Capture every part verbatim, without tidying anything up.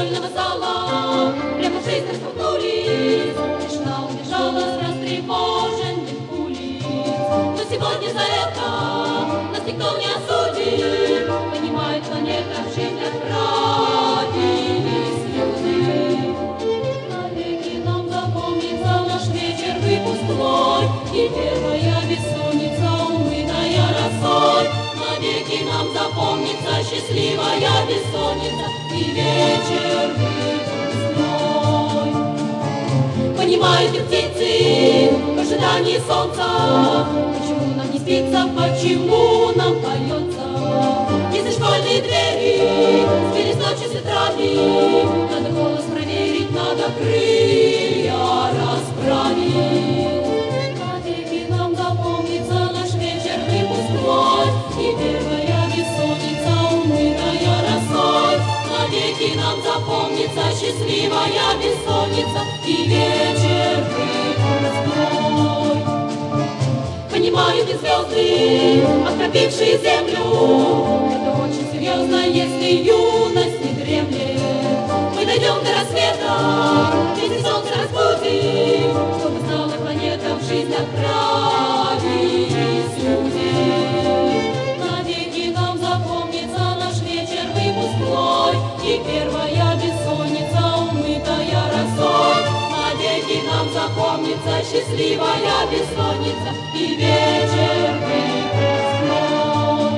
бального зала прямо в жизнь распахнулись. Тишина убежала с растревоженных улиц. Но сегодня за это нас никто не осудит. Понимает планета, в жизнь отправились люди. Навеки нам запомнится наш вечер выпускной и первая бессонница, умытая росой. Навеки нам запомнится счастливая бессонница и вечер выпускной. Понимают и птицы в ожидании солнца, почему нам не спится, почему нам поется. Если школьные двери сбились ночью с ветрами, надо голос проверить, надо крылья расправить. Навеки нам запомнится наш вечер выпускной и первая бессонница, умытая росой. Навеки нам запомнится счастливая бессонница и вечер выпускной. Понимают и звезды, окропившие землю, это очень серьезно, если юность не дремлет. Мы дойдем до рассвета, если солнце разбудим, чтобы знала планета, в жизнь отправились люди. Навеки нам запомнится наш вечер выпускной и первая бессонница, умытая росой. Навеки нам запомнится счастливая бессонница и вечер выпускной.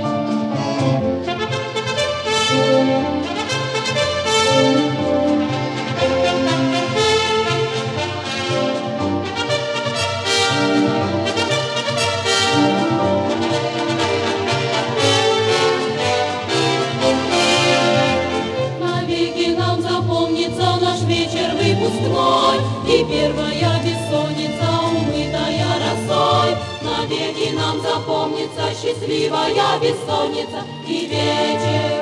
Навеки нам запомнится наш вечер выпускной и первая бессонница, умытая росой. Навеки нам запомнится счастливая бессонница и вечер